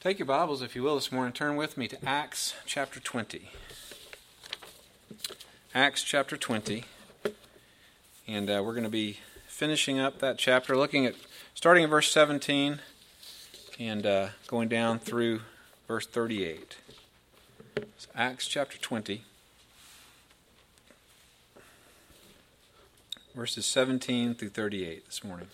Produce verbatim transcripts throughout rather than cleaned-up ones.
Take your Bibles, if you will, this morning. Turn with me to Acts chapter twenty. Acts chapter twenty. And uh, we're going to be finishing up that chapter, looking at, starting in verse seventeen and uh, going down through verse thirty-eight. So Acts chapter twenty, verses seventeen through thirty-eight this morning.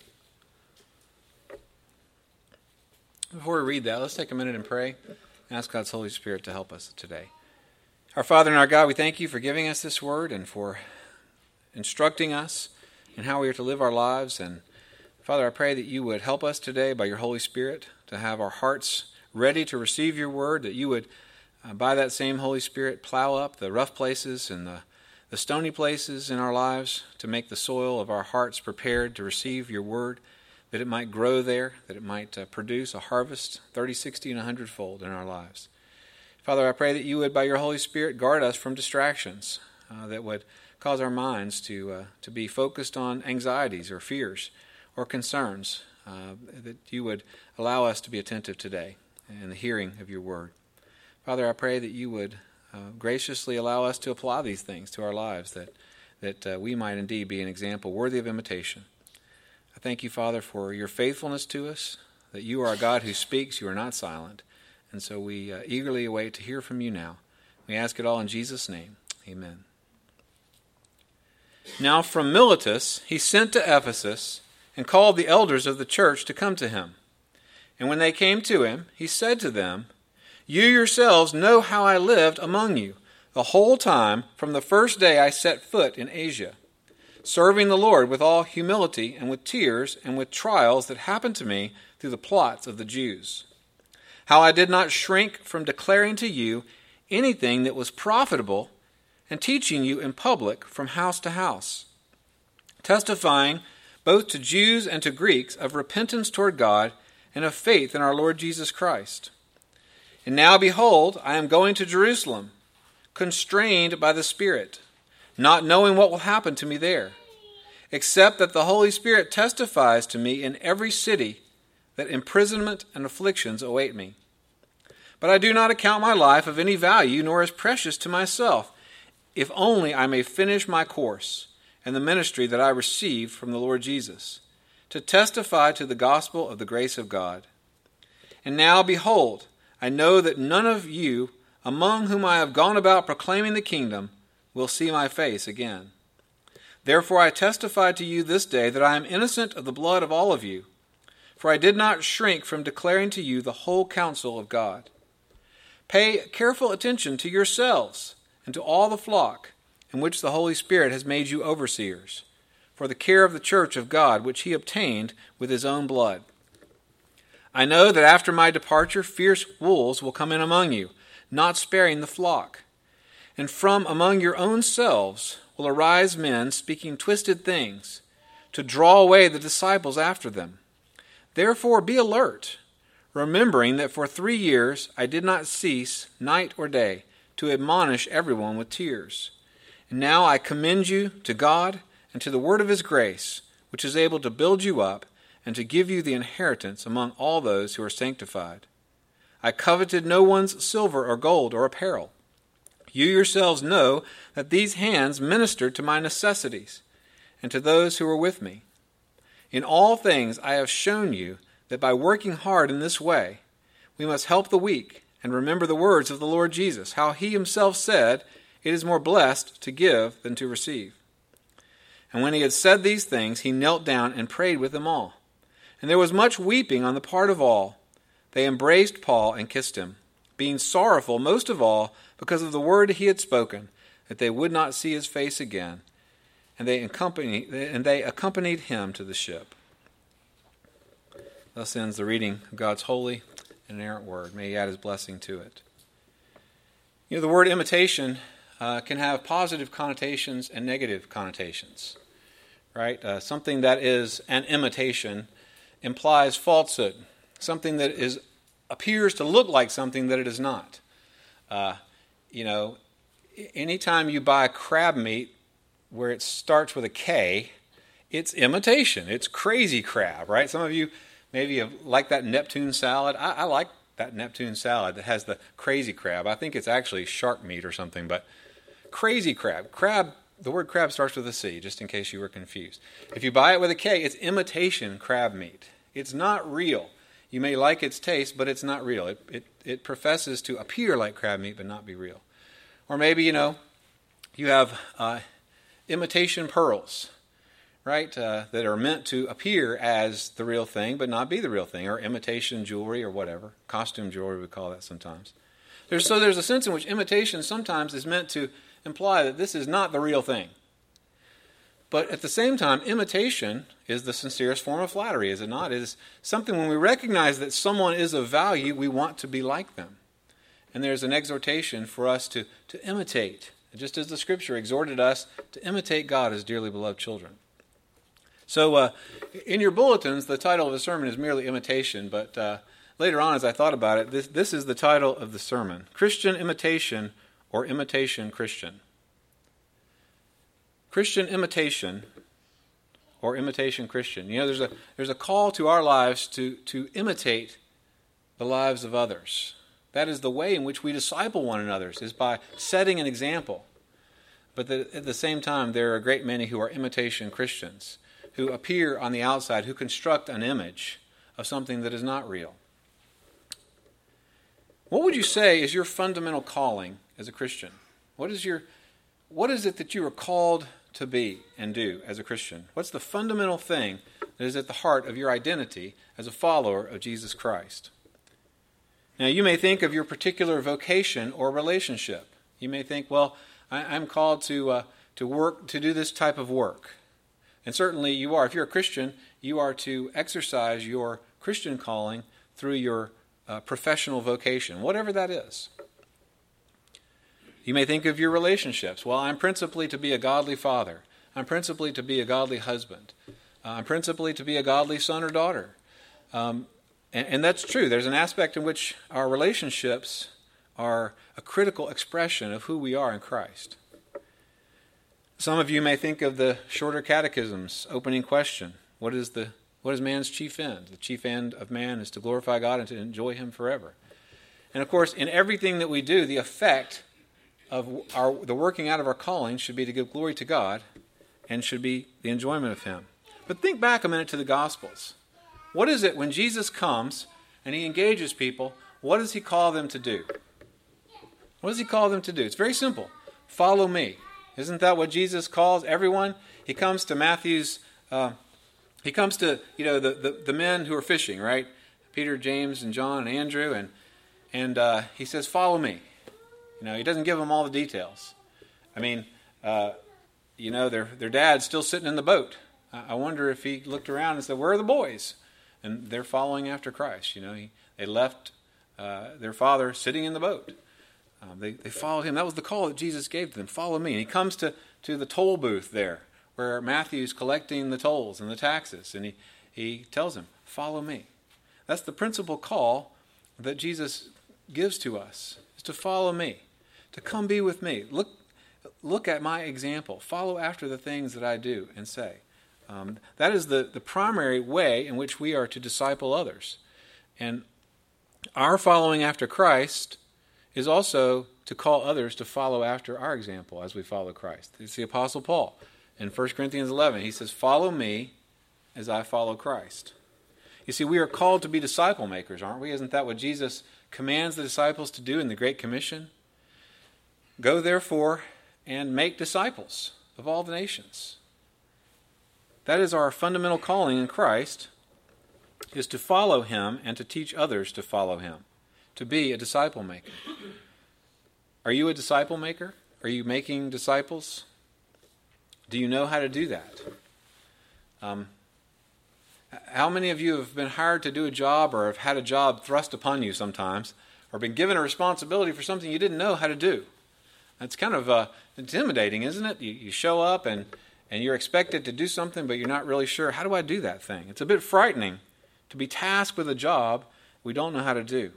Before we read that, let's take a minute and pray and ask God's Holy Spirit to help us today. Our Father and our God, we thank you for giving us this word and for instructing us in how we are to live our lives. And Father, I pray that you would help us today by your Holy Spirit to have our hearts ready to receive your word, that you would, uh, by that same Holy Spirit, plow up the rough places and the, the stony places in our lives to make the soil of our hearts prepared to receive your word, that it might grow there, that it might uh, produce a harvest, thirty, sixty, and a hundred-fold in our lives. Father, I pray that you would, by your Holy Spirit, guard us from distractions uh, that would cause our minds to uh, to be focused on anxieties or fears or concerns, uh, that you would allow us to be attentive today in the hearing of your word. Father, I pray that you would uh, graciously allow us to apply these things to our lives, that, that uh, we might indeed be an example worthy of imitation. I thank you, Father, for your faithfulness to us, that you are a God who speaks, you are not silent. And so we uh, eagerly await to hear from you now. We ask it all in Jesus' name. Amen. Now from Miletus he sent to Ephesus and called the elders of the church to come to him. And when they came to him, he said to them, "You yourselves know how I lived among you the whole time from the first day I set foot in Asia, serving the Lord with all humility and with tears and with trials that happened to me through the plots of the Jews. How I did not shrink from declaring to you anything that was profitable and teaching you in public from house to house, testifying both to Jews and to Greeks of repentance toward God and of faith in our Lord Jesus Christ. And now behold, I am going to Jerusalem, constrained by the Spirit, not knowing what will happen to me there, except that the Holy Spirit testifies to me in every city that imprisonment and afflictions await me. But I do not account my life of any value, nor as precious to myself, if only I may finish my course and the ministry that I received from the Lord Jesus, to testify to the gospel of the grace of God. And now, behold, I know that none of you among whom I have gone about proclaiming the kingdom will see my face again. Therefore I testify to you this day that I am innocent of the blood of all of you, for I did not shrink from declaring to you the whole counsel of God. Pay careful attention to yourselves and to all the flock in which the Holy Spirit has made you overseers, for the care of the church of God which he obtained with his own blood. I know that after my departure fierce wolves will come in among you, not sparing the flock. And from among your own selves will arise men speaking twisted things, to draw away the disciples after them. Therefore be alert, remembering that for three years I did not cease, night or day, to admonish everyone with tears. And now I commend you to God and to the word of his grace, which is able to build you up and to give you the inheritance among all those who are sanctified. I coveted no one's silver or gold or apparel. You yourselves know that these hands ministered to my necessities and to those who were with me. In all things I have shown you that by working hard in this way, we must help the weak and remember the words of the Lord Jesus, how he himself said, "It is more blessed to give than to receive." And when he had said these things, he knelt down and prayed with them all. And there was much weeping on the part of all. They embraced Paul and kissed him, being sorrowful most of all because of the word he had spoken, that they would not see his face again. And they accompanied, and they accompanied him to the ship. Thus ends the reading of God's holy and inerrant word. May he add his blessing to it. You know, the word imitation uh, can have positive connotations and negative connotations, right? Uh, something that is an imitation implies falsehood. Something that is appears to look like something that it is not. Uh, you know, anytime you buy crab meat where it starts with a K, it's imitation. It's crazy crab, right? Some of you maybe have liked that Neptune salad. I, I like that Neptune salad that has the crazy crab. I think it's actually shark meat or something, but crazy crab. Crab, the word crab starts with a C, just in case you were confused. If you buy it with a K, it's imitation crab meat. It's not real. You may like its taste, but it's not real. It, it, it professes to appear like crab meat, but not be real. Or maybe, you know, you have uh, imitation pearls, right, uh, that are meant to appear as the real thing, but not be the real thing, or imitation jewelry or whatever. Costume jewelry, we call that sometimes. There's, so there's a sense in which imitation sometimes is meant to imply that this is not the real thing. But at the same time, imitation is the sincerest form of flattery, is it not? It is something when we recognize that someone is of value, we want to be like them. And there's an exhortation for us to, to imitate, just as the Scripture exhorted us to imitate God as dearly beloved children. So uh, in your bulletins, the title of the sermon is merely imitation, but uh, later on as I thought about it, this, this is the title of the sermon, Christian Imitation or Imitation Christian. Christian imitation or imitation Christian. You know, there's a there's a call to our lives to, to imitate the lives of others. That is the way in which we disciple one another, is by setting an example. But the, at the same time, there are a great many who are imitation Christians, who appear on the outside, who construct an image of something that is not real. What would you say is your fundamental calling as a Christian? What is your what is it that you are called to be and do as a Christian? What's the fundamental thing that is at the heart of your identity as a follower of Jesus Christ? Now, you may think of your particular vocation or relationship. You may think, well, I, I'm called to uh, to work, to do this type of work. And certainly you are. If you're a Christian, you are to exercise your Christian calling through your uh, professional vocation, whatever that is. You may think of your relationships. Well, I'm principally to be a godly father. I'm principally to be a godly husband. Uh, I'm principally to be a godly son or daughter. Um, and, and that's true. There's an aspect in which our relationships are a critical expression of who we are in Christ. Some of you may think of the shorter catechism's opening question. What is the what is man's chief end? The chief end of man is to glorify God and to enjoy Him forever. And of course, in everything that we do, the effect of our the working out of our calling should be to give glory to God and should be the enjoyment of Him. But think back a minute to the Gospels. What is it when Jesus comes and He engages people, what does He call them to do? What does He call them to do? It's very simple. Follow me. Isn't that what Jesus calls everyone? He comes to Matthew's, uh, he comes to, you know, the, the, the men who are fishing, right? Peter, James, and John, and Andrew, and and uh, he says, follow me. You know, he doesn't give them all the details. I mean, uh, you know, their their dad's still sitting in the boat. I wonder if he looked around and said, where are the boys? And they're following after Christ. You know, he, they left uh, their father sitting in the boat. Um, they, they followed him. That was the call that Jesus gave to them. Follow me. And he comes to, to the toll booth there where Matthew's collecting the tolls and the taxes. And he, he tells him, follow me. That's the principal call that Jesus gives to us, is to follow me, to come be with me. Look, look at my example. Follow after the things that I do and say. Um, that is the, the primary way in which we are to disciple others. And our following after Christ is also to call others to follow after our example as we follow Christ. It's the Apostle Paul. In First Corinthians eleven, he says, follow me as I follow Christ. You see, we are called to be disciple makers, aren't we? Isn't that what Jesus commands the disciples to do in the Great Commission? Go, therefore, and make disciples of all the nations. That is our fundamental calling in Christ, is to follow Him and to teach others to follow Him, to be a disciple maker. Are you a disciple maker? Are you making disciples? Do you know how to do that? Um, how many of you have been hired to do a job or have had a job thrust upon you sometimes or been given a responsibility for something you didn't know how to do? That's kind of uh, intimidating, isn't it? You, you show up and, and you're expected to do something, but you're not really sure, how do I do that thing? It's a bit frightening to be tasked with a job we don't know how to do.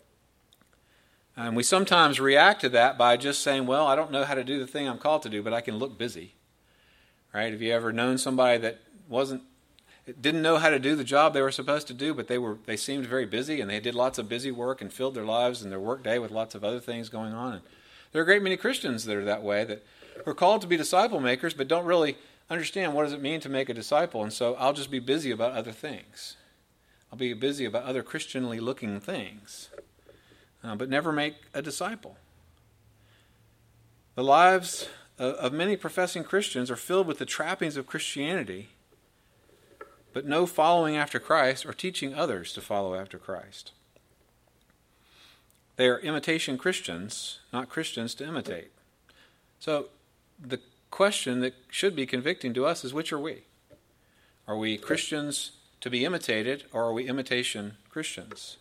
And we sometimes react to that by just saying, well, I don't know how to do the thing I'm called to do, but I can look busy. Right? Have you ever known somebody that wasn't, didn't know how to do the job they were supposed to do, but they were they seemed very busy, and they did lots of busy work and filled their lives and their work day with lots of other things going on. And there are a great many Christians that are that way, that are called to be disciple makers, but don't really understand what does it mean to make a disciple. And so I'll just be busy about other things. I'll be busy about other Christianly looking things, uh, but never make a disciple. The lives of, of many professing Christians are filled with the trappings of Christianity, but no following after Christ or teaching others to follow after Christ. They are imitation Christians, not Christians to imitate. So the question that should be convicting to us is, which are we? Are we Christians to be imitated, or are we imitation Christians?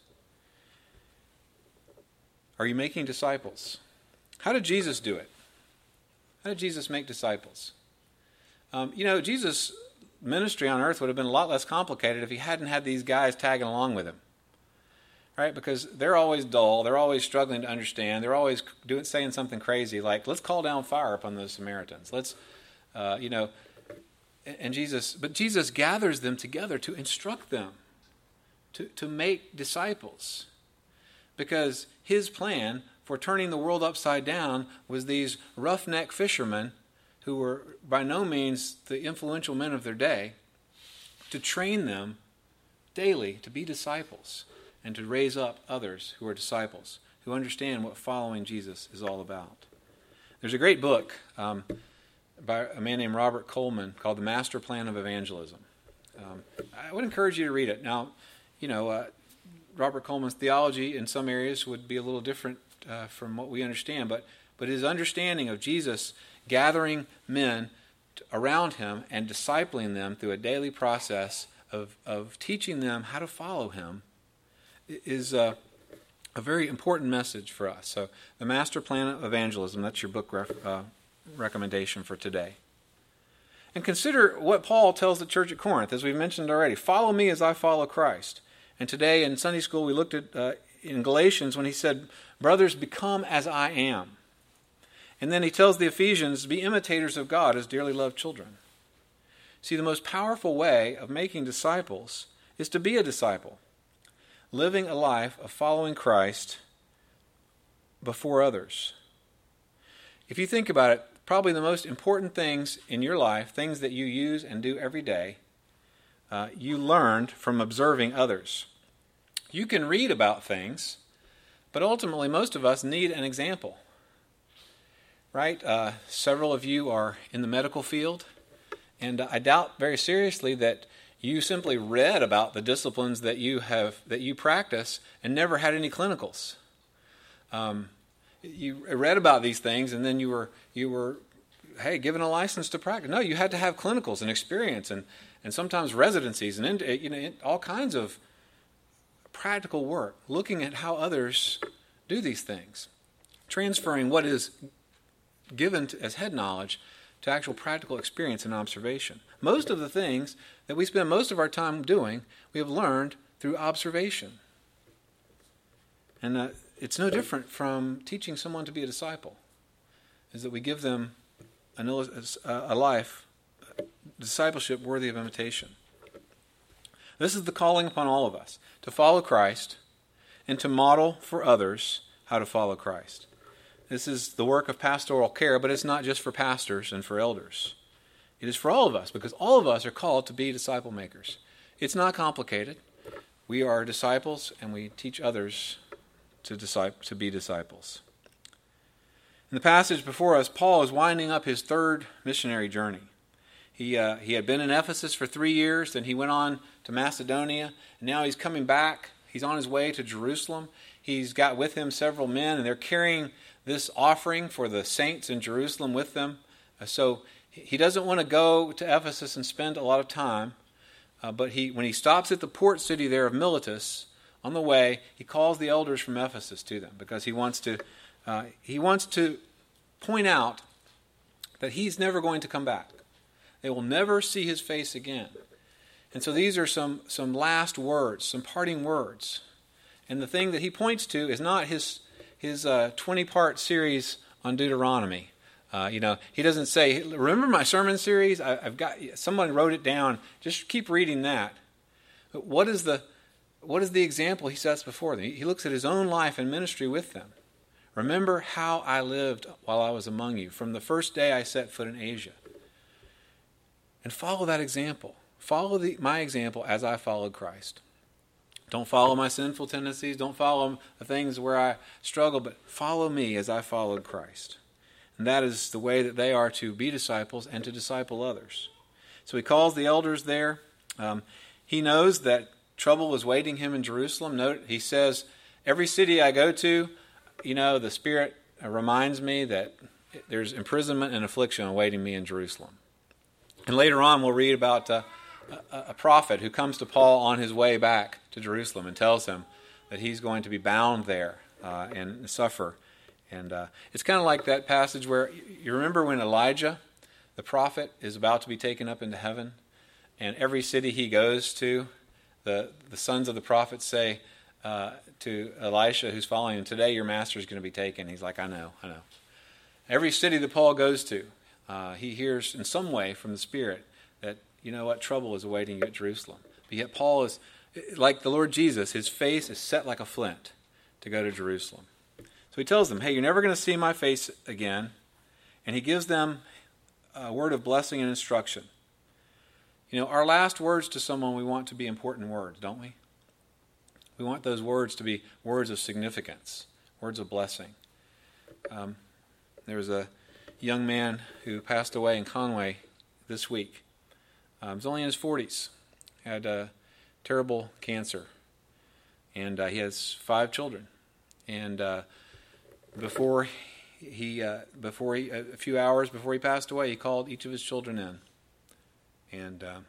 Are you making disciples? How did Jesus do it? How did Jesus make disciples? Um, you know, Jesus' ministry on earth would have been a lot less complicated if he hadn't had these guys tagging along with him. Right? Because they're always dull. They're always struggling to understand. They're always doing, saying something crazy like, let's call down fire upon those Samaritans. Let's, uh, you know, and Jesus, but Jesus gathers them together to instruct them, to, to make disciples. Because his plan for turning the world upside down was these roughneck fishermen who were by no means the influential men of their day, to train them daily to be disciples and to raise up others who are disciples, who understand what following Jesus is all about. There's a great book um, by a man named Robert Coleman called The Master Plan of Evangelism. Um, I would encourage you to read it. Now, you know, uh, Robert Coleman's theology in some areas would be a little different uh, from what we understand, but, but his understanding of Jesus gathering men around him and discipling them through a daily process of, of teaching them how to follow him is a, a very important message for us. So, The Master Plan of Evangelism, that's your book ref, uh, recommendation for today. And consider what Paul tells the church at Corinth, as we've mentioned already. Follow me as I follow Christ. And today in Sunday school we looked at uh, in Galatians when he said, brothers, become as I am. And then he tells the Ephesians, be imitators of God as dearly loved children. See, the most powerful way of making disciples is to be a disciple, living a life of following Christ before others. If you think about it, probably the most important things in your life, things that you use and do every day, uh, you learned from observing others. You can read about things, but ultimately most of us need an example. Right? Uh, several of you are in the medical field, and I doubt very seriously that you simply read about the disciplines that you have that you practice and never had any clinicals. Um, you read about these things, and then you were you were, hey, given a license to practice. No, you had to have clinicals and experience, and and sometimes residencies, and you know all kinds of practical work, looking at how others do these things, transferring what is given to, as head knowledge to actual practical experience and observation. Most of the things that we spend most of our time doing, we have learned through observation. And uh, it's no different from teaching someone to be a disciple, is that we give them an, a life, discipleship worthy of imitation. This is the calling upon all of us, to follow Christ and to model for others how to follow Christ. This is the work of pastoral care, but it's not just for pastors and for elders. It is for all of us, because all of us are called to be disciple makers. It's not complicated. We are disciples, and we teach others to, disciple, to be disciples. In the passage before us, Paul is winding up his third missionary journey. He, uh, he had been in Ephesus for three years, then he went on to Macedonia, and now he's coming back. He's on his way to Jerusalem. He's got with him several men, and they're carrying this offering for the saints in Jerusalem with them. Uh, so he doesn't want to go to Ephesus and spend a lot of time, uh, but he, when he stops at the port city there of Miletus, on the way, he calls the elders from Ephesus to them, because he wants to uh, he wants to point out that he's never going to come back. They will never see his face again. And so these are some, some last words, some parting words. And the thing that he points to is not his his uh, twenty-part series on Deuteronomy, Uh, you know, he doesn't say, remember my sermon series? I, I've got, someone wrote it down. Just keep reading that. But what is the, what is the example he sets before them? He, he looks at his own life and ministry with them. Remember how I lived while I was among you, from the first day I set foot in Asia. And follow that example. Follow the, my example as I followed Christ. Don't follow my sinful tendencies. Don't follow the things where I struggle, but follow me as I followed Christ. And that is the way that they are to be disciples and to disciple others. So he calls the elders there. Um, he knows that trouble was waiting him in Jerusalem. Note, he says, every city I go to, you know, the Spirit reminds me that there's imprisonment and affliction awaiting me in Jerusalem. And later on we'll read about uh, a, a prophet who comes to Paul on his way back to Jerusalem and tells him that he's going to be bound there uh, and suffer. And uh, it's kind of like that passage where you remember when Elijah, the prophet, is about to be taken up into heaven, and every city he goes to, the, the sons of the prophets say uh, to Elisha, who's following him, today your master is going to be taken. He's like, I know, I know. Every city that Paul goes to, uh, he hears in some way from the Spirit that, you know what, trouble is awaiting you at Jerusalem. But yet Paul is, like the Lord Jesus, his face is set like a flint to go to Jerusalem. So he tells them, hey, you're never going to see my face again. And he gives them a word of blessing and instruction. You know, our last words to someone we want to be important words, don't we? We want those words to be words of significance, words of blessing. Um, there was a young man who passed away in Conway this week. Um, he was only in his forties. Had uh, terrible cancer. And uh, he has five children. And uh, before he, uh, before he, a few hours before he passed away, he called each of his children in. And uh,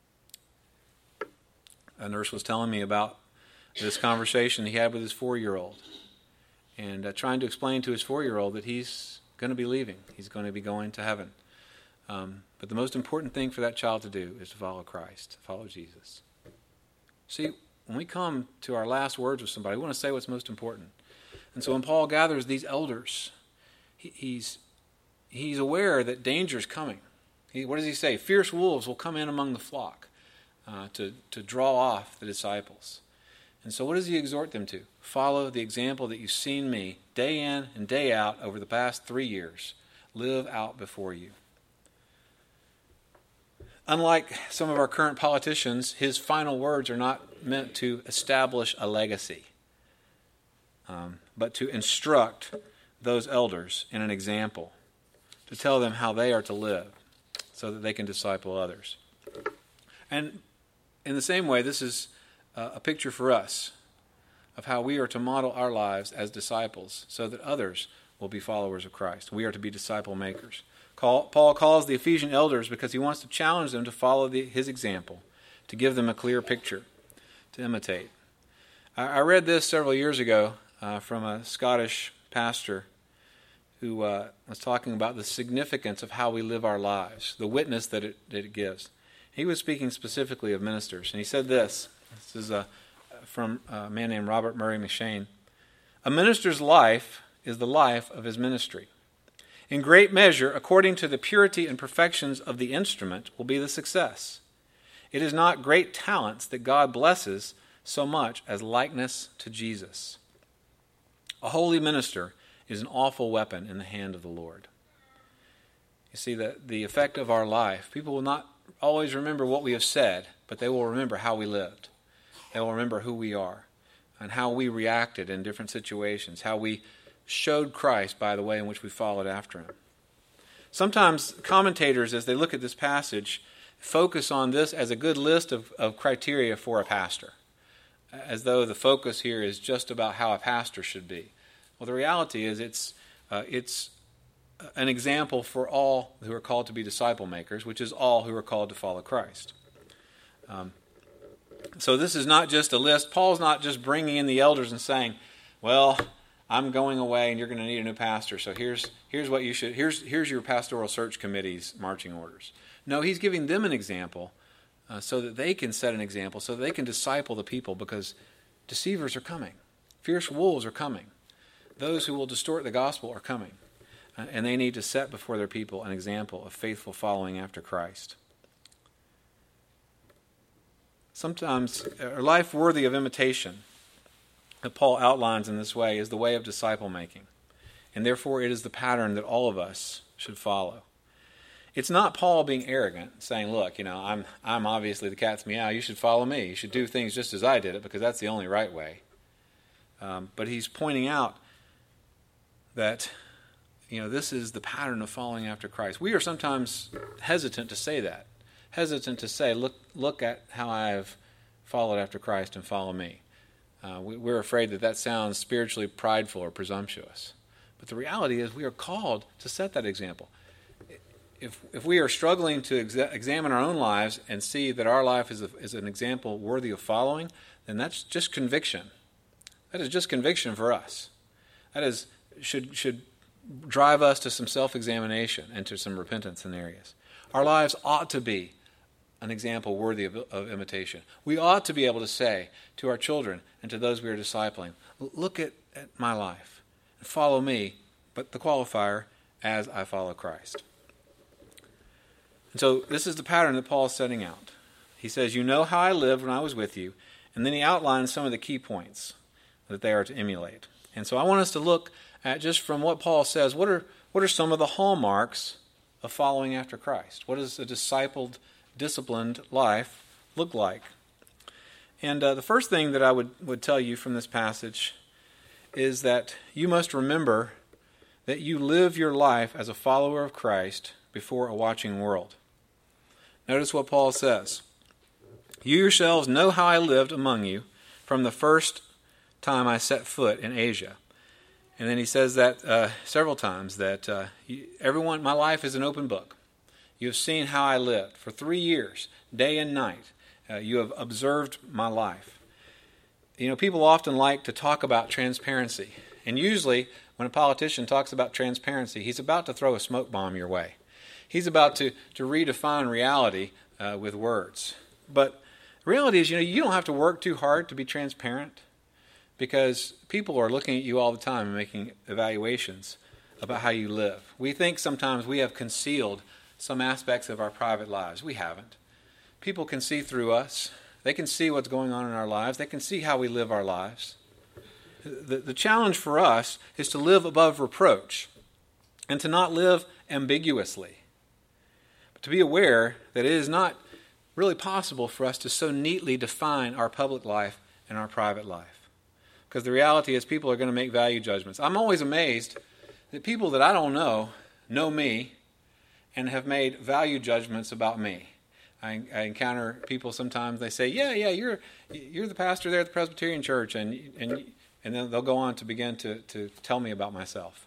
a nurse was telling me about this conversation he had with his four-year-old. And uh, trying to explain to his four-year-old that he's going to be leaving. He's going to be going to heaven. Um, but the most important thing for that child to do is to follow Christ, to follow Jesus. See, when we come to our last words with somebody, we want to say what's most important. And so when Paul gathers these elders, he, he's he's aware that danger is coming. He, what does he say? Fierce wolves will come in among the flock uh, to, to draw off the disciples. And so what does he exhort them to? Follow the example that you've seen me day in and day out over the past three years. Live out before you. Unlike some of our current politicians, his final words are not meant to establish a legacy, um, but to instruct those elders in an example, to tell them how they are to live so that they can disciple others. And in the same way, this is uh, a picture for us of how we are to model our lives as disciples so that others will be followers of Christ. We are to be disciple makers. Paul calls the Ephesian elders because he wants to challenge them to follow the, his example, to give them a clear picture to imitate. I, I read this several years ago uh, from a Scottish pastor who uh, was talking about the significance of how we live our lives, the witness that it, that it gives. He was speaking specifically of ministers, and he said this. This is a, from a man named Robert Murray McShane. A minister's life is the life of his ministry. In great measure, according to the purity and perfections of the instrument, will be the success. It is not great talents that God blesses so much as likeness to Jesus. A holy minister is an awful weapon in the hand of the Lord. You see, the, the effect of our life, people will not always remember what we have said, but they will remember how we lived. They will remember who we are and how we reacted in different situations, how we showed Christ by the way in which we followed after him. Sometimes commentators, as they look at this passage, focus on this as a good list of, of criteria for a pastor, as though the focus here is just about how a pastor should be. Well, the reality is it's uh, it's an example for all who are called to be disciple makers, which is all who are called to follow Christ. Um, so this is not just a list. Paul's not just bringing in the elders and saying, well, I'm going away and you're going to need a new pastor, so here's here's what you should, here's here's your pastoral search committee's marching orders. No, he's giving them an example uh, so that they can set an example, so that they can disciple the people, because deceivers are coming. Fierce wolves are coming. Those who will distort the gospel are coming. uh, and they need to set before their people an example of faithful following after Christ. Sometimes a life worthy of imitation that Paul outlines in this way is the way of disciple making, and therefore it is the pattern that all of us should follow. It's not Paul being arrogant, saying, look, you know, I'm I'm obviously the cat's meow, you should follow me, you should do things just as I did it because that's the only right way. Um, but he's pointing out that, you know, this is the pattern of following after Christ. We are sometimes hesitant to say that, hesitant to say, look, look at how I have followed after Christ and follow me. Uh, we, we're afraid that that sounds spiritually prideful or presumptuous. But the reality is we are called to set that example. If if we are struggling to exa- examine our own lives and see that our life is, a, is an example worthy of following, then that's just conviction. That is just conviction for us. That is should should drive us to some self-examination and to some repentance in areas. Our lives ought to be an example worthy of, of imitation. We ought to be able to say to our children and to those we are discipling, look at, at my life and follow me, but the qualifier, as I follow Christ. And so this is the pattern that Paul is setting out. He says, you know how I lived when I was with you, and then he outlines some of the key points that they are to emulate. And so I want us to look at, just from what Paul says, what are what are some of the hallmarks of following after Christ? What does a discipled, disciplined life look like? And uh, the first thing that I would, would tell you from this passage is that you must remember that you live your life as a follower of Christ before a watching world. Notice what Paul says. You yourselves know how I lived among you from the first time I set foot in Asia. And then he says that uh, several times, that uh, you, everyone, my life is an open book. You have seen how I lived for three years, day and night. Uh, you have observed my life. You know, people often like to talk about transparency. And usually, when a politician talks about transparency, he's about to throw a smoke bomb your way. He's about to, to redefine reality uh, with words. But the reality is, you know, you don't have to work too hard to be transparent, because people are looking at you all the time and making evaluations about how you live. We think sometimes we have concealed some aspects of our private lives. We haven't. People can see through us. They can see what's going on in our lives. They can see how we live our lives. The, the challenge for us is to live above reproach and to not live ambiguously. But to be aware that it is not really possible for us to so neatly define our public life and our private life. Because the reality is people are going to make value judgments. I'm always amazed that people that I don't know know me and have made value judgments about me. I, I encounter people sometimes, they say, yeah, yeah, you're you're the pastor there at the Presbyterian Church, and and and then they'll go on to begin to, to tell me about myself.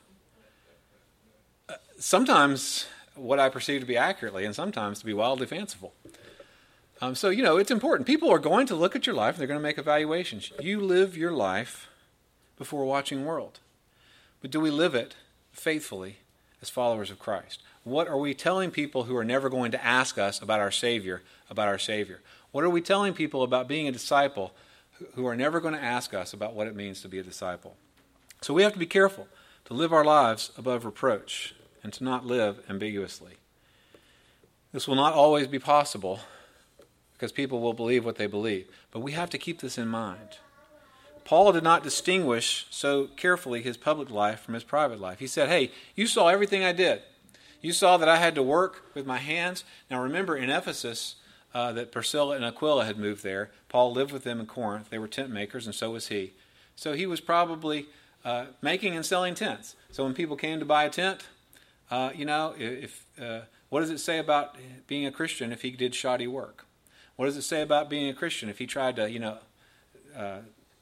Uh, sometimes what I perceive to be accurately, and sometimes to be wildly fanciful. Um, so, you know, it's important. People are going to look at your life and they're going to make evaluations. You live your life before a watching world. But do we live it faithfully as followers of Christ? What are we telling people who are never going to ask us about our Savior, about our Savior? What are we telling people about being a disciple who are never going to ask us about what it means to be a disciple? So we have to be careful to live our lives above reproach and to not live ambiguously. This will not always be possible, because people will believe what they believe. But we have to keep this in mind. Paul did not distinguish so carefully his public life from his private life. He said, hey, you saw everything I did. You saw that I had to work with my hands. Now remember, in Ephesus, uh, that Priscilla and Aquila had moved there. Paul lived with them in Corinth. They were tent makers, and so was he. So he was probably uh, making and selling tents. So when people came to buy a tent, uh, you know, if uh, what does it say about being a Christian if he did shoddy work? What does it say about being a Christian if he tried to, you know, uh,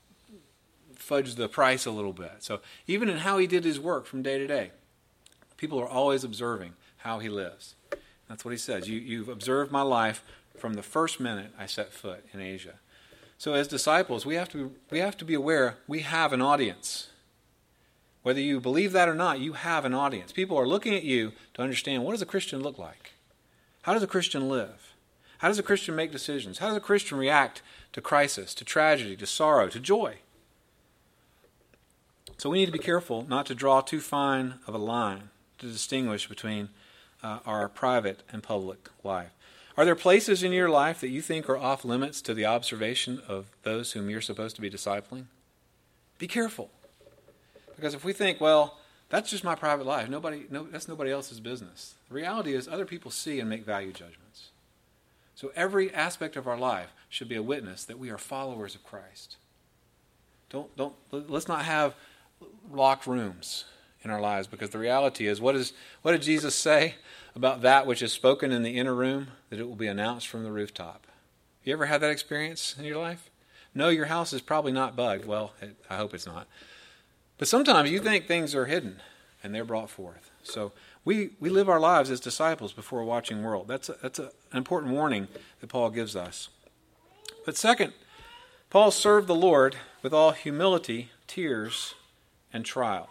fudge the price a little bit? So even in how he did his work from day to day, people are always observing how he lives. That's what he says. You, you've observed my life from the first minute I set foot in Asia. So as disciples, we have to we have to be aware we have an audience. Whether you believe that or not, you have an audience. People are looking at you to understand, what does a Christian look like? How does a Christian live? How does a Christian make decisions? How does a Christian react to crisis, to tragedy, to sorrow, to joy? So we need to be careful not to draw too fine of a line, to distinguish between uh, our private and public life. Are there places in your life that you think are off limits to the observation of those whom you're supposed to be discipling? Be careful. Because if we think, well, that's just my private life, nobody, no, that's nobody else's business. The reality is other people see and make value judgments. So every aspect of our life should be a witness that we are followers of Christ. Don't, don't, let's not have locked rooms in our lives, because the reality is, what is, what did Jesus say about that which is spoken in the inner room, that it will be announced from the rooftop? You ever had that experience in your life? No, your house is probably not bugged. Well, it, I hope it's not. But sometimes you think things are hidden, and they're brought forth. So we, we live our lives as disciples before a watching world. That's, a, that's a, an important warning that Paul gives us. But second, Paul served the Lord with all humility, tears, and trial.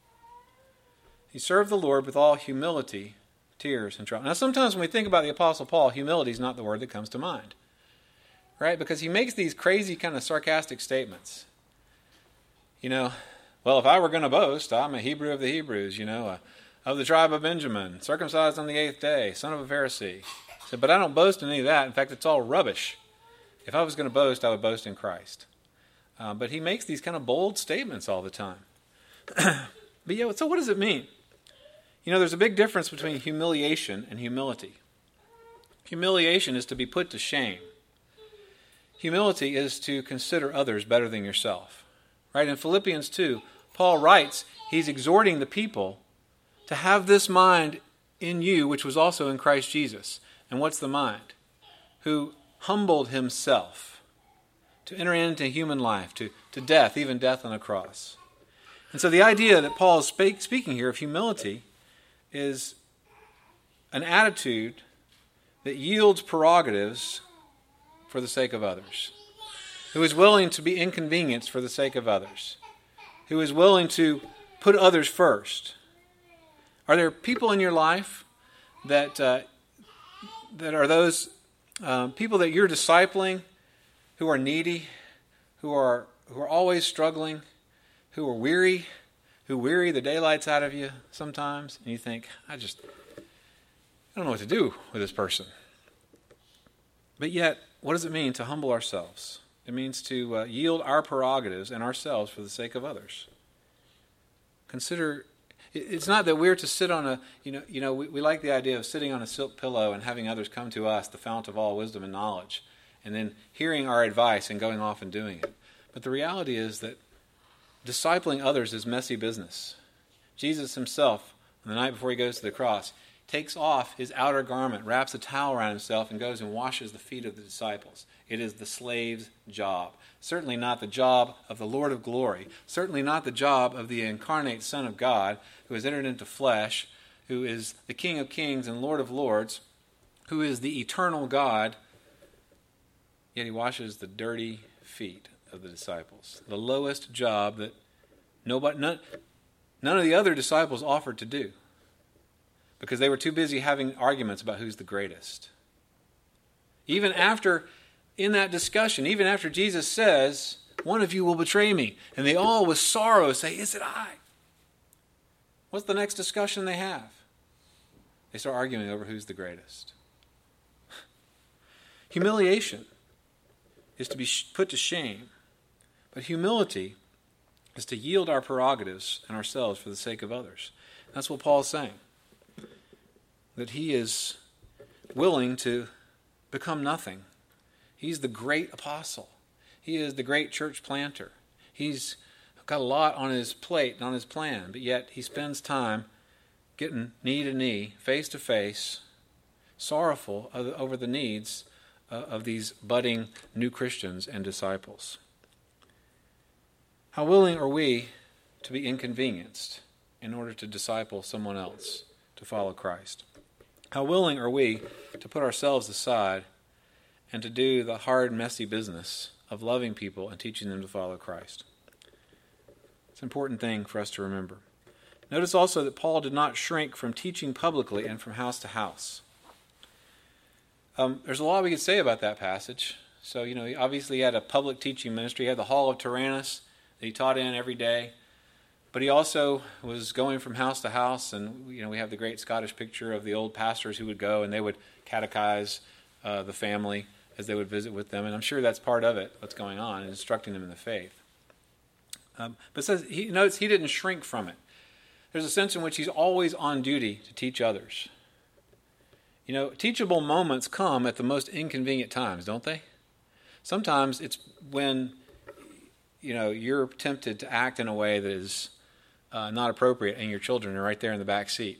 He served the Lord with all humility, tears, and trial. Now, sometimes when we think about the Apostle Paul, humility is not the word that comes to mind, right? Because he makes these crazy kind of sarcastic statements. You know, well, if I were going to boast, I'm a Hebrew of the Hebrews, you know, uh, of the tribe of Benjamin, circumcised on the eighth day, son of a Pharisee. He said, but I don't boast in any of that. In fact, it's all rubbish. If I was going to boast, I would boast in Christ. Uh, but he makes these kind of bold statements all the time. But yeah, so what does it mean? You know, there's a big difference between humiliation and humility. Humiliation is to be put to shame. Humility is to consider others better than yourself. Right? In Philippians two, Paul writes, he's exhorting the people to have this mind in you, which was also in Christ Jesus. And what's the mind? Who humbled himself to enter into human life, to, to death, even death on a cross. And so the idea that Paul is speak, speaking here of humility is an attitude that yields prerogatives for the sake of others, who is willing to be inconvenienced for the sake of others, who is willing to put others first. Are there people in your life that uh, that are those um, people that you're discipling who are needy, who are who are always struggling, who are weary, who weary the daylights out of you sometimes, and you think, I just, I don't know what to do with this person. But yet, what does it mean to humble ourselves? It means to uh, yield our prerogatives and ourselves for the sake of others. Consider, it's not that we're to sit on a, you know, you know, we, we like the idea of sitting on a silk pillow and having others come to us, the fount of all wisdom and knowledge, and then hearing our advice and going off and doing it. But the reality is that discipling others is messy business. Jesus himself, on the night before he goes to the cross, takes off his outer garment, wraps a towel around himself, and goes and washes the feet of the disciples. It is the slave's job. Certainly not the job of the Lord of glory. Certainly not the job of the incarnate Son of God, who has entered into flesh, who is the King of kings and Lord of lords, who is the eternal God. Yet he washes the dirty feet of the disciples. The lowest job that nobody, none, none of the other disciples offered to do, because they were too busy having arguments about who's the greatest. Even after, in that discussion, even after Jesus says, one of you will betray me, and they all with sorrow say, is it I? What's the next discussion they have? They start arguing over who's the greatest. Humiliation is to be put to shame, but humility is to yield our prerogatives and ourselves for the sake of others. That's what Paul is saying. That he is willing to become nothing. He's the great apostle. He is the great church planter. He's got a lot on his plate and on his plan, but yet he spends time getting knee to knee, face to face, sorrowful over the needs of these budding new Christians and disciples. How willing are we to be inconvenienced in order to disciple someone else to follow Christ? How willing are we to put ourselves aside and to do the hard, messy business of loving people and teaching them to follow Christ? It's an important thing for us to remember. Notice also that Paul did not shrink from teaching publicly and from house to house. Um, there's a lot we could say about that passage. So, you know, obviously he had a public teaching ministry. He had the Hall of Tyrannus that he taught in every day. But he also was going from house to house, and you know we have the great Scottish picture of the old pastors who would go and they would catechize uh, the family as they would visit with them, and I'm sure that's part of it, what's going on, and instructing them in the faith. Um, but it says he notes he didn't shrink from it. There's a sense in which he's always on duty to teach others. You know, teachable moments come at the most inconvenient times, don't they? Sometimes it's when, you know, you're tempted to act in a way that is uh, not appropriate, and your children are right there in the back seat.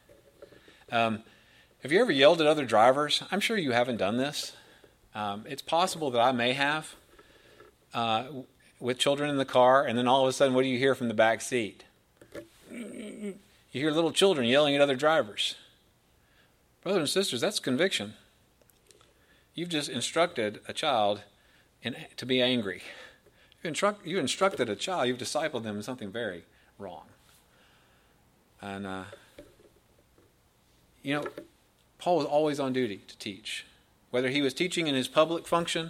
Um, have you ever yelled at other drivers? I'm sure you haven't done this. Um, it's possible that I may have uh, with children in the car, and then all of a sudden, what do you hear from the back seat? You hear little children yelling at other drivers. Brothers and sisters, that's conviction. You've just instructed a child in, to be angry. You, instruct, you instructed a child, you've discipled them in something very wrong. And, uh, you know, Paul was always on duty to teach. Whether he was teaching in his public function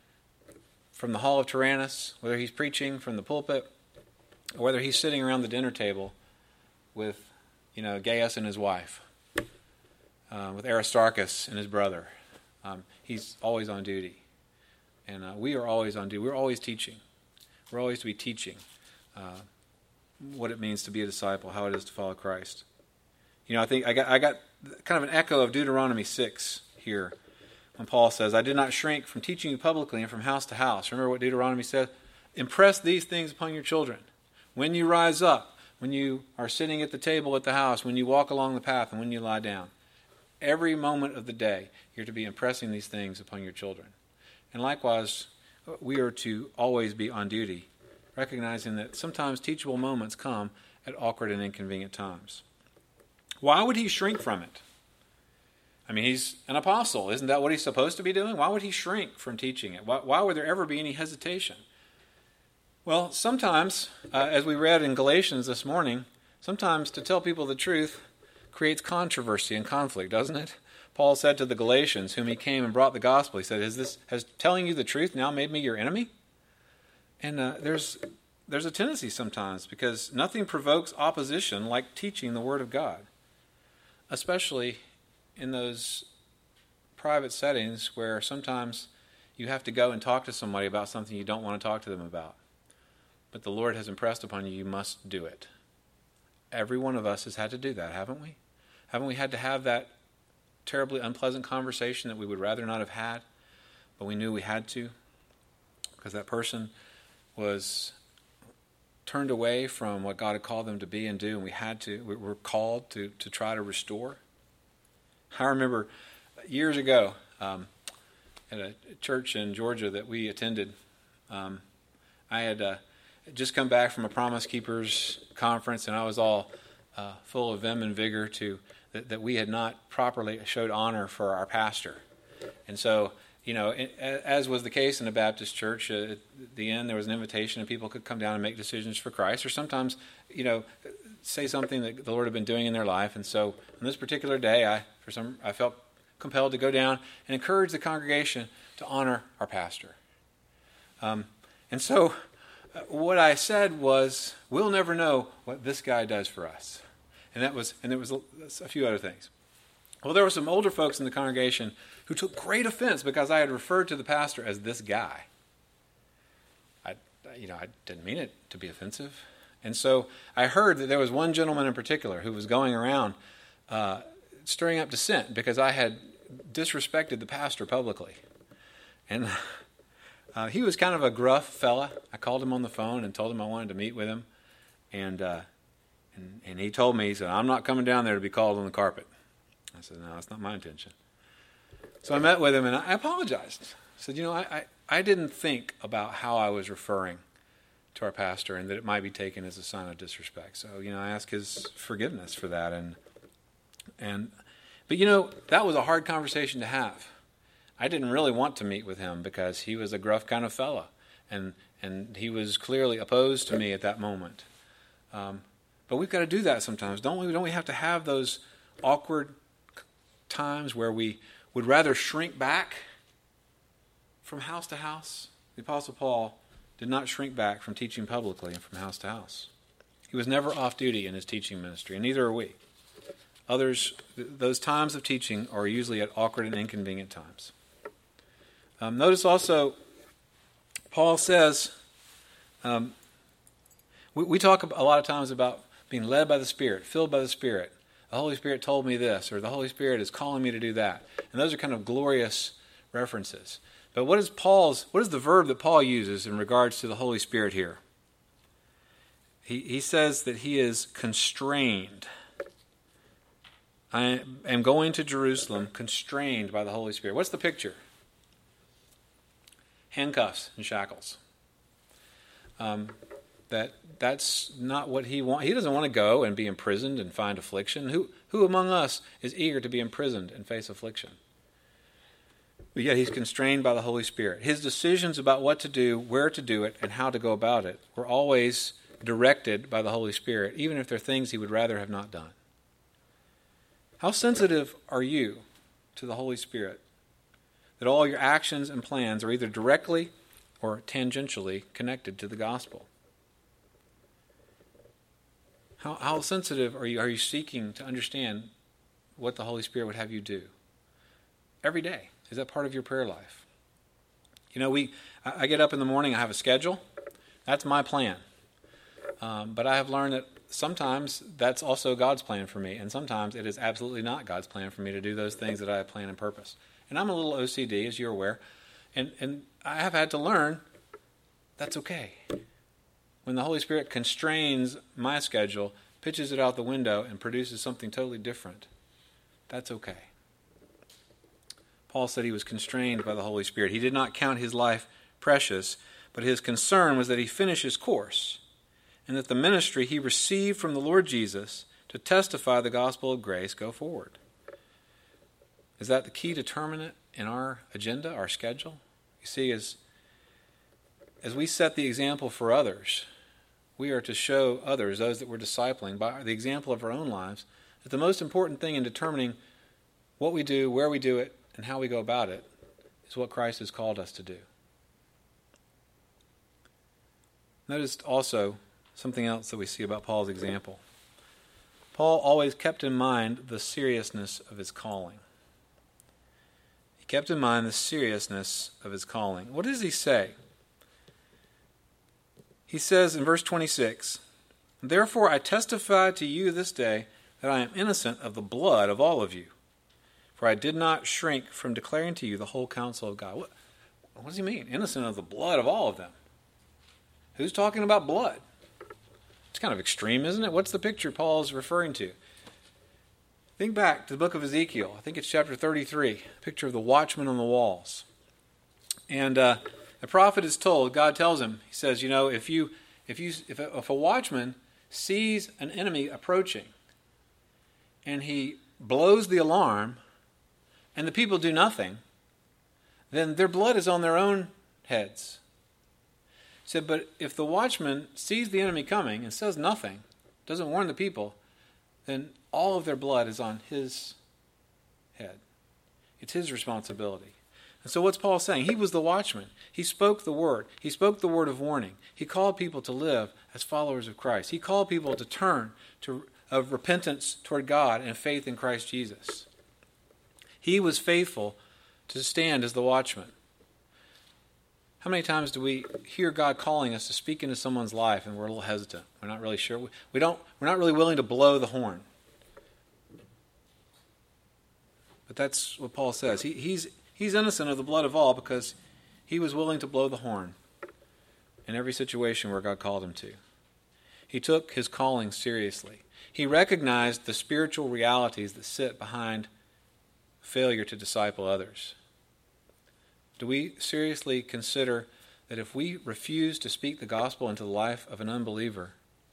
from the hall of Tyrannus, whether he's preaching from the pulpit, or whether he's sitting around the dinner table with, you know, Gaius and his wife, uh, with Aristarchus and his brother. Um, he's always on duty. And uh, we are always on duty. We're always teaching. We're always to be teaching uh, what it means to be a disciple, how it is to follow Christ. You know, I think I got I got kind of an echo of Deuteronomy six here when Paul says, I did not shrink from teaching you publicly and from house to house. Remember what Deuteronomy says? Impress these things upon your children. When you rise up, when you are sitting at the table at the house, when you walk along the path, and when you lie down. Every moment of the day, you're to be impressing these things upon your children. And likewise, we are to always be on duty, recognizing that sometimes teachable moments come at awkward and inconvenient times. Why would he shrink from it? I mean, he's an apostle. Isn't that what he's supposed to be doing? Why would he shrink from teaching it? Why, why would there ever be any hesitation? Well, sometimes, uh, as we read in Galatians this morning, sometimes to tell people the truth creates controversy and conflict, doesn't it? Paul said to the Galatians, whom he came and brought the gospel, he said, "Is this has telling you the truth now made me your enemy?" And uh, there's there's a tendency sometimes, because nothing provokes opposition like teaching the Word of God, especially in those private settings where sometimes you have to go and talk to somebody about something you don't want to talk to them about. But the Lord has impressed upon you, you must do it. Every one of us has had to do that, haven't we? Haven't we had to have that terribly unpleasant conversation that we would rather not have had, but we knew we had to, because that person was turned away from what God had called them to be and do, and we had to, we were called to, to try to restore. I remember years ago um, at a church in Georgia that we attended, um, I had uh, just come back from a Promise Keepers conference, and I was all uh, full of vim and vigor to that, that we had not properly showed honor for our pastor. And so, you know, as was the case in the Baptist church, uh, at the end there was an invitation and people could come down and make decisions for Christ, or sometimes, you know, say something that the Lord had been doing in their life. And so on this particular day, I for some I felt compelled to go down and encourage the congregation to honor our pastor. Um, and so uh, what I said was, we'll never know what this guy does for us. And that was, and there was a, a few other things. Well, there were some older folks in the congregation who took great offense because I had referred to the pastor as this guy. I, you know, I didn't mean it to be offensive. And so I heard that there was one gentleman in particular who was going around uh, stirring up dissent because I had disrespected the pastor publicly. And uh, he was kind of a gruff fella. I called him on the phone and told him I wanted to meet with him. And, uh, and, and he told me, he said, "I'm not coming down there to be called on the carpet." I said, "No, that's not my intention." So I met with him and I apologized. I said, you know, I, I, I didn't think about how I was referring to our pastor and that it might be taken as a sign of disrespect. So, you know, I asked his forgiveness for that. And, and, but, you know, that was a hard conversation to have. I didn't really want to meet with him because he was a gruff kind of fella. And, and he was clearly opposed to me at that moment. Um, but we've got to do that sometimes, don't we? Don't we have to have those awkward times where we would rather shrink back from house to house? The Apostle Paul did not shrink back from teaching publicly and from house to house. He was never off duty in his teaching ministry, and neither are we. Others, th- those times of teaching are usually at awkward and inconvenient times. Um, notice also, Paul says, um, we, we talk a lot of times about being led by the Spirit, filled by the Spirit. The Holy Spirit told me this, or the Holy Spirit is calling me to do that. And those are kind of glorious references. But what is Paul's, what is the verb that Paul uses in regards to the Holy Spirit here? He, he says that he is constrained. I am going to Jerusalem constrained by the Holy Spirit. What's the picture? Handcuffs and shackles. Um, that that's not what he wants. He doesn't want to go and be imprisoned and find affliction. Who who among us is eager to be imprisoned and face affliction? But yet he's constrained by the Holy Spirit. His decisions about what to do, where to do it, and how to go about it were always directed by the Holy Spirit, even if they're things he would rather have not done. How sensitive are you to the Holy Spirit? That all your actions and plans are either directly or tangentially connected to the gospel. How, how sensitive are you? Are you seeking to understand what the Holy Spirit would have you do? Every day. Is that part of your prayer life? You know, we. I, I get up in the morning, I have a schedule. That's my plan. Um, but I have learned that sometimes that's also God's plan for me, and sometimes it is absolutely not God's plan for me to do those things that I have planned and purpose. And I'm a little O C D, as you're aware, and, and I have had to learn that's okay. When the Holy Spirit constrains my schedule, pitches it out the window, and produces something totally different, that's okay. Paul said he was constrained by the Holy Spirit. He did not count his life precious, but his concern was that he finish his course, and that the ministry he received from the Lord Jesus to testify the gospel of grace go forward. Is that the key determinant in our agenda, our schedule? You see, as, as we set the example for others, we are to show others, those that we're discipling, by the example of our own lives, that the most important thing in determining what we do, where we do it, and how we go about it is what Christ has called us to do. Notice also something else that we see about Paul's example. Paul always kept in mind the seriousness of his calling. He kept in mind the seriousness of his calling. What does he say? He says in verse twenty-six, "Therefore I testify to you this day that I am innocent of the blood of all of you. For I did not shrink from declaring to you the whole counsel of God." What, what does he mean? Innocent of the blood of all of them. Who's talking about blood? It's kind of extreme, isn't it? What's the picture Paul is referring to? Think back to the book of Ezekiel. I think it's chapter thirty-three. A picture of the watchman on the walls. And uh, the prophet is told, God tells him, he says, you know, if you, if you, if a, if a watchman sees an enemy approaching, and he blows the alarm, and the people do nothing, then their blood is on their own heads. He said, but if the watchman sees the enemy coming and says nothing, doesn't warn the people, then all of their blood is on his head. It's his responsibility. And so what's Paul saying? He was the watchman. He spoke the word. He spoke the word of warning. He called people to live as followers of Christ. He called people to turn to of repentance toward God and faith in Christ Jesus. He was faithful to stand as the watchman. How many times do we hear God calling us to speak into someone's life and we're a little hesitant? We're not really sure. We, we don't, we're not really willing to blow the horn. But that's what Paul says. He, he's, he's innocent of the blood of all because he was willing to blow the horn in every situation where God called him to. He took his calling seriously. He recognized the spiritual realities that sit behind failure to disciple others. Do we seriously consider that if we refuse to speak the gospel into the life of an unbeliever,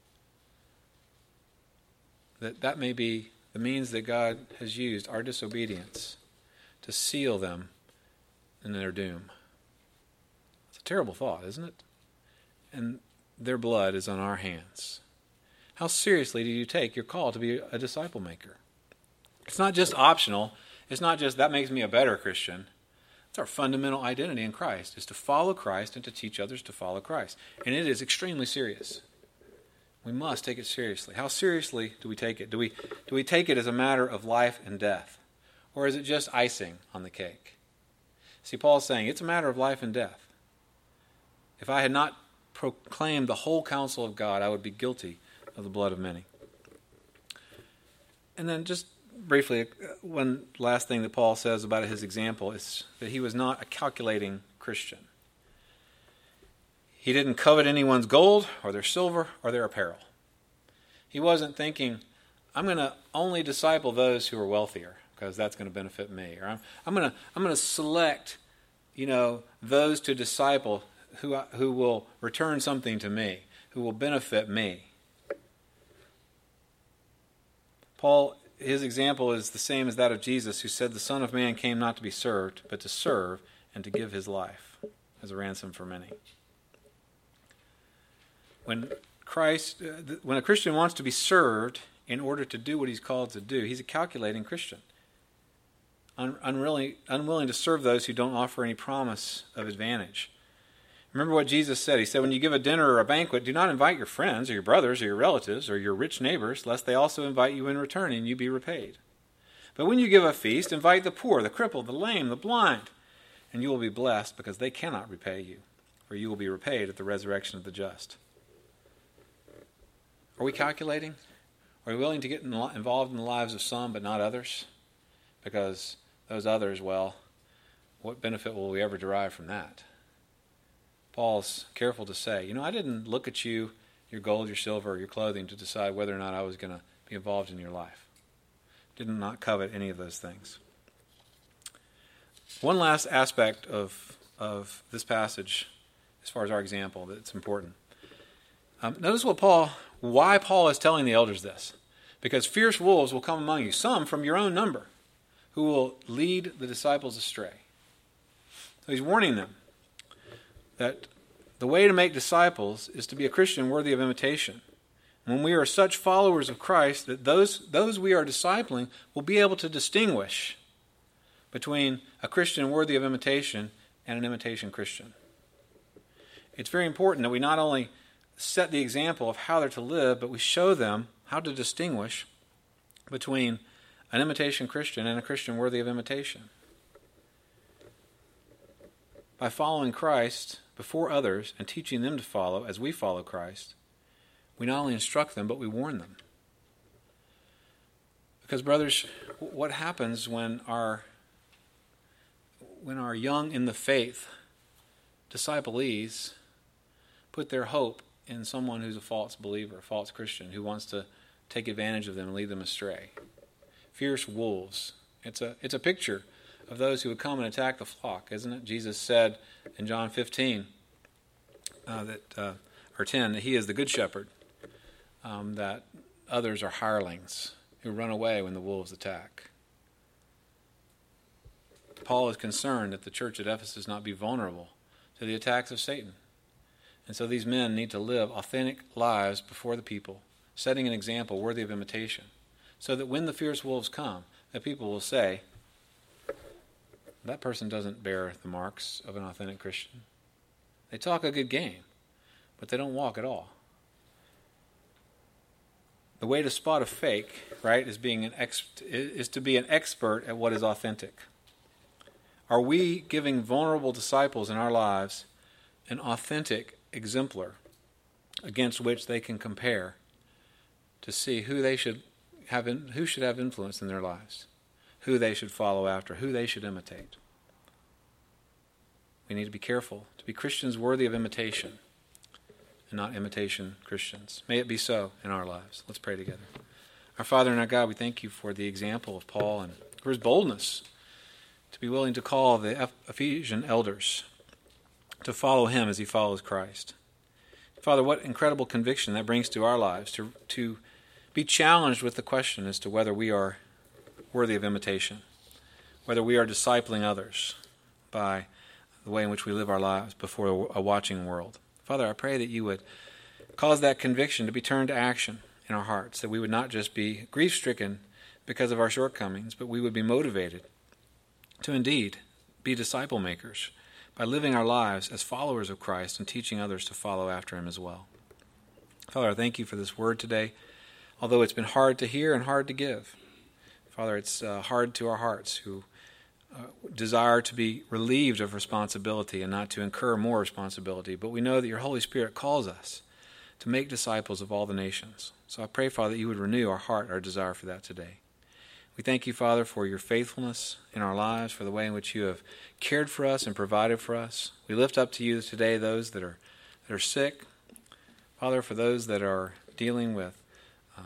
that that may be the means that God has used, our disobedience, to seal them in their doom? It's a terrible thought, isn't it? And their blood is on our hands. How seriously do you take your call to be a disciple maker? It's not just optional. It's not just, that makes me a better Christian. It's our fundamental identity in Christ, is to follow Christ and to teach others to follow Christ. And it is extremely serious. We must take it seriously. How seriously do we take it? Do we, do we take it as a matter of life and death? Or is it just icing on the cake? See, Paul's saying it's a matter of life and death. If I had not proclaimed the whole counsel of God, I would be guilty of the blood of many. And then just briefly, one last thing that Paul says about his example is that he was not a calculating Christian. He didn't covet anyone's gold or their silver or their apparel. He wasn't thinking, I'm going to only disciple those who are wealthier because that's going to benefit me. Or I'm, I'm going to I'm going to select, you know, those to disciple who who will return something to me, who will benefit me. Paul, his example is the same as that of Jesus, who said the Son of Man came not to be served, but to serve and to give his life as a ransom for many. When Christ, uh, when a Christian wants to be served in order to do what he's called to do, he's a calculating Christian, Un- unwilling, unwilling to serve those who don't offer any promise of advantage. Remember what Jesus said. He said, when you give a dinner or a banquet, do not invite your friends or your brothers or your relatives or your rich neighbors, lest they also invite you in return and you be repaid. But when you give a feast, invite the poor, the crippled, the lame, the blind, and you will be blessed because they cannot repay you, for you will be repaid at the resurrection of the just. Are we calculating? Are we willing to get involved in the lives of some but not others? Because those others, well, what benefit will we ever derive from that? Paul's careful to say, you know, I didn't look at you, your gold, your silver, or your clothing to decide whether or not I was going to be involved in your life. Did not covet any of those things. One last aspect of, of this passage, as far as our example, that's important. Um, notice what Paul, why Paul is telling the elders this. Because fierce wolves will come among you, some from your own number, who will lead the disciples astray. So he's warning them that the way to make disciples is to be a Christian worthy of imitation. When we are such followers of Christ, that those, those we are discipling will be able to distinguish between a Christian worthy of imitation and an imitation Christian. It's very important that we not only set the example of how they're to live, but we show them how to distinguish between an imitation Christian and a Christian worthy of imitation. By following Christ before others and teaching them to follow as we follow Christ, we not only instruct them, but we warn them. Because, brothers, what happens when our when our young in the faith disciplees put their hope in someone who's a false believer, a false Christian, who wants to take advantage of them and lead them astray? Fierce wolves. It's a it's a picture of those who would come and attack the flock, isn't it? Jesus said in John fifteen, uh, that uh, or ten, that he is the good shepherd, um, that others are hirelings who run away when the wolves attack. Paul is concerned that the church at Ephesus not be vulnerable to the attacks of Satan. And so these men need to live authentic lives before the people, setting an example worthy of imitation, so that when the fierce wolves come, the people will say, that person doesn't bear the marks of an authentic Christian. They talk a good game, but they don't walk at all. The way to spot a fake, right, is being an ex- is to be an expert at what is authentic. Are we giving vulnerable disciples in our lives an authentic exemplar against which they can compare to see who they should have in, who should have influence in their lives, who they should follow after, who they should imitate? We need to be careful to be Christians worthy of imitation and not imitation Christians. May it be so in our lives. Let's pray together. Our Father and our God, we thank you for the example of Paul and for his boldness to be willing to call the Ephesian elders to follow him as he follows Christ. Father, what incredible conviction that brings to our lives to, to be challenged with the question as to whether we are worthy of imitation, whether we are discipling others by the way in which we live our lives before a watching world. Father, I pray that you would cause that conviction to be turned to action in our hearts, that we would not just be grief-stricken because of our shortcomings, but we would be motivated to indeed be disciple makers by living our lives as followers of Christ and teaching others to follow after him as well. Father, I thank you for this word today, although it's been hard to hear and hard to give. Father, it's uh, hard to our hearts who uh, desire to be relieved of responsibility and not to incur more responsibility. But we know that your Holy Spirit calls us to make disciples of all the nations. So I pray, Father, that you would renew our heart, our desire for that today. We thank you, Father, for your faithfulness in our lives, for the way in which you have cared for us and provided for us. We lift up to you today those that are that are sick. Father, for those that are dealing with uh,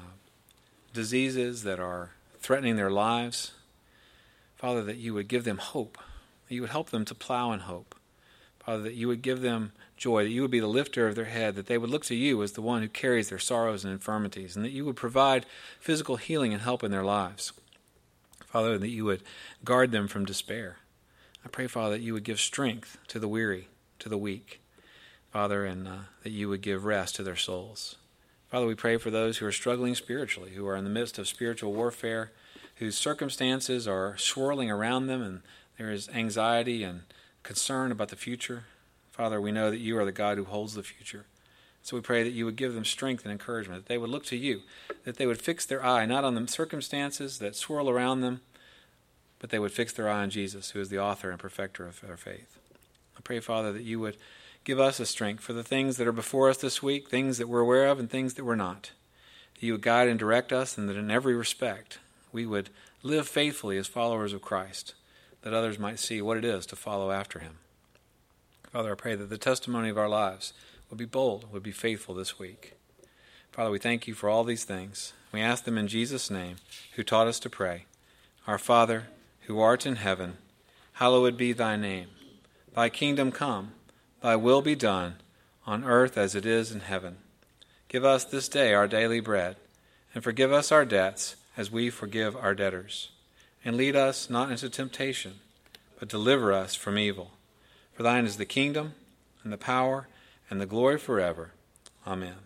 diseases that are threatening their lives, Father, that you would give them hope, that you would help them to plow in hope. Father, that you would give them joy, that you would be the lifter of their head, that they would look to you as the one who carries their sorrows and infirmities, and that you would provide physical healing and help in their lives. Father, that you would guard them from despair. I pray, Father, that you would give strength to the weary, to the weak, Father, and uh, that you would give rest to their souls. Father, we pray for those who are struggling spiritually, who are in the midst of spiritual warfare, whose circumstances are swirling around them, and there is anxiety and concern about the future. Father, we know that you are the God who holds the future. So we pray that you would give them strength and encouragement, that they would look to you, that they would fix their eye not on the circumstances that swirl around them, but they would fix their eye on Jesus, who is the author and perfecter of their faith. I pray, Father, that you would give us a strength for the things that are before us this week, things that we're aware of and things that we're not. That you would guide and direct us, and that in every respect we would live faithfully as followers of Christ, that others might see what it is to follow after him. Father, I pray that the testimony of our lives would be bold, would be faithful this week. Father, we thank you for all these things. We ask them in Jesus' name, who taught us to pray. Our Father, who art in heaven, hallowed be thy name. Thy kingdom come, thy will be done, on earth as it is in heaven. Give us this day our daily bread, and forgive us our debts as we forgive our debtors. And lead us not into temptation, but deliver us from evil. For thine is the kingdom, and the power, and the glory forever. Amen.